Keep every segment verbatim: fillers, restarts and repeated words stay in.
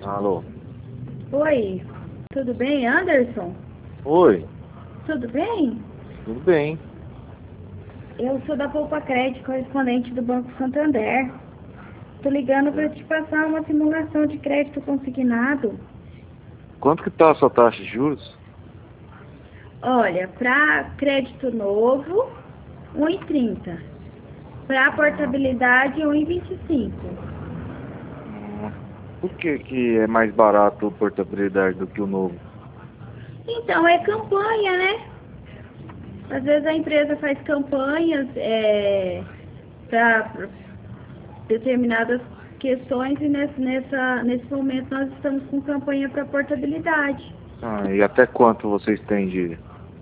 Alô? Oi, tudo bem, Anderson? Oi, Tudo bem? tudo bem. Eu sou da Poupa Crédito, correspondente do Banco Santander. Tô ligando para te passar uma simulação de crédito consignado. Quanto que tá a sua taxa de juros? Olha, para crédito novo, um e trinta. Para portabilidade, um e vinte e cinco. Hum, Por que que é mais barato a portabilidade do que o novo? Então, é campanha, né? Às vezes a empresa faz campanhas é, para determinadas questões e nesse, nessa, nesse momento nós estamos com campanha para portabilidade. Ah, e até quanto vocês têm de,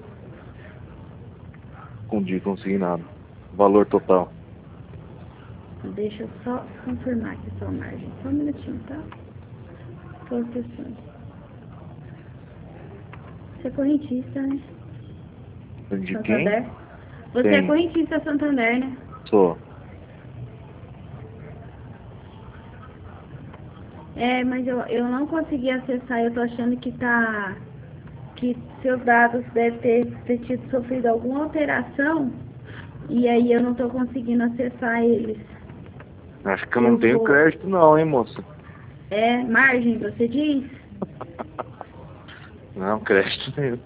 com de consignado? Valor total? Deixa eu só confirmar aqui sua margem. Só um minutinho, tá? Tô acessando. Você é correntista, né? De Santander? quem? Você Tem. é correntista Santander, né? Sou. É, mas eu, eu não consegui acessar. Eu tô achando que tá... que seus dados devem ter, ter tido sofrido alguma alteração. E aí eu não tô conseguindo acessar eles. Acho que eu Eu não tenho vou- crédito não, hein, moça? É, margem, você diz? Não, crédito nenhum.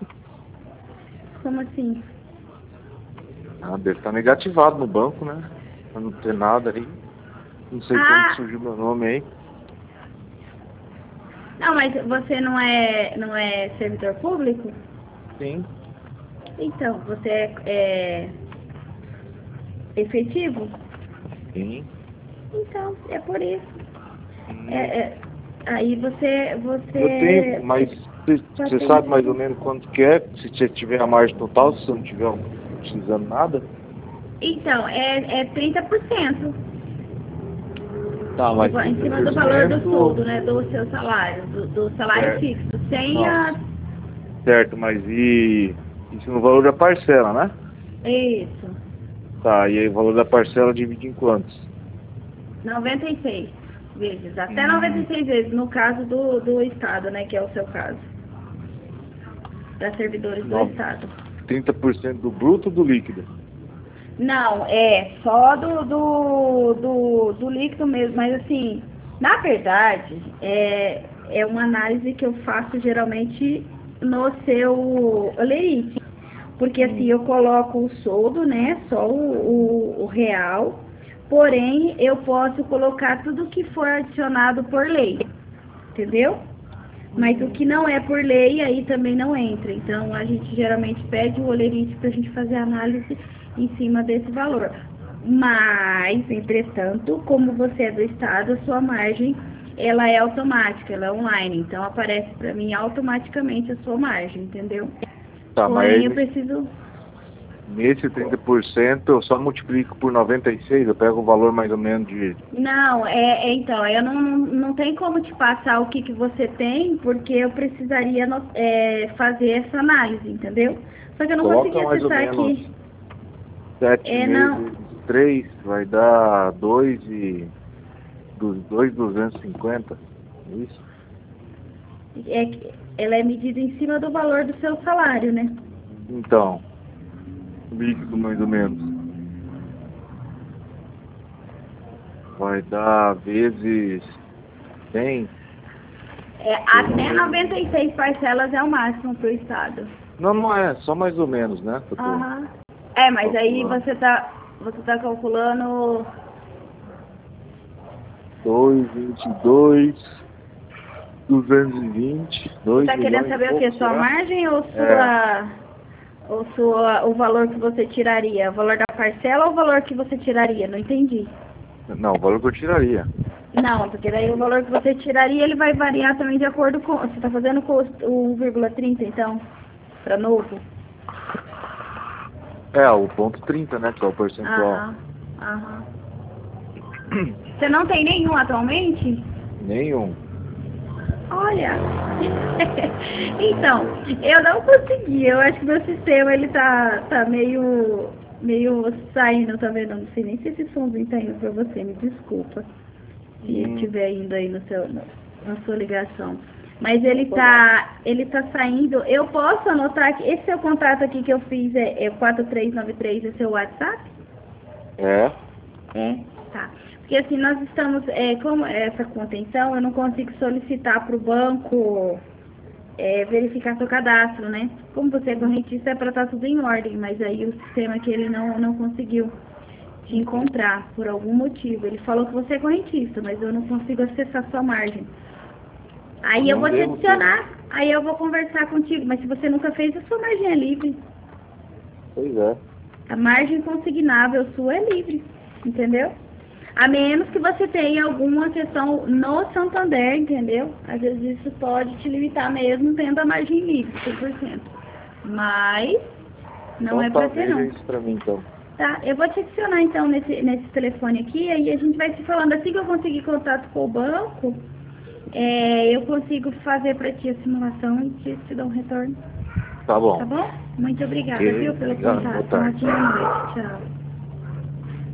Como assim? Ah, deve estar negativado no banco, né? Pra não ter nada aí. Não sei Ah! como que surgiu meu nome aí. Não, mas você não é, não é servidor público? Sim. Então, você é, é efetivo? Sim. Então, é por isso. Hum. É, é, aí você, você... Eu tenho, mas você Já você tem sabe isso. mais ou menos quanto que é? Se você tiver a margem total, se você não tiver utilizando nada? Então, é, é trinta por cento. Tá, mas Em cima do valor do soldo, né? Do seu salário, do, do salário Certo. fixo. Sem Nossa. a... Certo, mas e isso no valor da parcela, né? Isso. Tá, e aí o valor da parcela divide em quantos? noventa e seis vezes. Até Hum. noventa e seis vezes, no caso do, do Estado, né? Que é o seu caso. Para servidores do Nove- Estado. trinta por cento do bruto ou do líquido? Não, é só do, do, do, do líquido mesmo, mas assim, na verdade, é, é uma análise que eu faço geralmente no seu olerite. Porque assim, eu coloco o soldo, né, só o, o, o real, porém eu posso colocar tudo que for adicionado por lei, entendeu? Mas o que não é por lei, aí também não entra. Então, a gente geralmente pede o olerite para a gente fazer a análise em cima desse valor. Mas, entretanto, como você é do Estado, a sua margem, ela é automática, ela é online. Então, aparece para mim automaticamente a sua margem, entendeu? Tá, Porém, eu mas preciso... nesse trinta por cento eu só multiplico por noventa e seis, eu pego o valor mais ou menos de... Não, é, é, então, eu não, não, não tem como te passar o que, que você tem, porque eu precisaria no- é, fazer essa análise, entendeu? Só que eu não Coloca consegui mais ou acessar menos aqui. sete É, não, meses, três, vai dar dois e... dos dois duzentos e cinquenta, é isso? é, que ela é medida em cima do valor do seu salário, né? Então, líquido mais ou menos. Vai dar vezes cem. É, até noventa e seis parcelas é o máximo para o Estado. Não, não é, só mais ou menos, né? que eu tô Aham. É, mas aí calculando. você tá, você tá calculando... dois, vinte e dois, duzentos e vinte, Você dois tá querendo milhões e saber o que? pouco, Sua será? margem ou É, sua... Ou sua, o valor que você tiraria? O valor da parcela ou o valor que você tiraria? Não entendi. não, o valor que eu tiraria. Não, porque daí o valor que você tiraria, ele vai variar também de acordo com... Você está fazendo com o um vírgula trinta, então, para novo? É, o ponto trinta, né, que é o percentual. Aham, aham. Você não tem nenhum atualmente? Nenhum. Olha, então, eu não consegui, eu acho que meu sistema, ele tá, tá meio, meio saindo, tá vendo? Não sei nem se esse somzinho tá indo pra você, me desculpa, se Hum, estiver indo aí no seu... no- a sua ligação. Mas ele tá, ele tá saindo. Eu posso anotar aqui. Esse seu contrato aqui que eu fiz é, é quatro três nove três, é seu WhatsApp? É? É, tá. Porque assim, nós estamos, é, como essa contenção, eu não consigo solicitar para o banco é, verificar seu cadastro, né? Como você é correntista, é para estar tudo em ordem, mas aí o sistema que ele não, não conseguiu te encontrar por algum motivo. Ele falou que você é correntista, mas eu não consigo acessar sua margem. Aí Não eu vou te devo adicionar, aí eu vou conversar contigo, mas se você nunca fez, a sua margem é livre. Pois é. A margem consignável sua é livre, entendeu? A menos que você tenha alguma questão no Santander, entendeu? Às vezes isso pode te limitar mesmo tendo a margem livre, cem por cento. Mas não Então é tá, pra ter veja não. isso pra mim então. Tá, eu vou te adicionar então nesse, nesse telefone aqui, aí a gente vai se falando. Assim que eu conseguir contato com o banco, é, eu consigo fazer pra ti a simulação e te, te dar um retorno. Tá bom. Tá bom? Muito obrigada, Ok, viu, pelo obrigado, contato. boa tarde. Uma ótima noite. Tchau.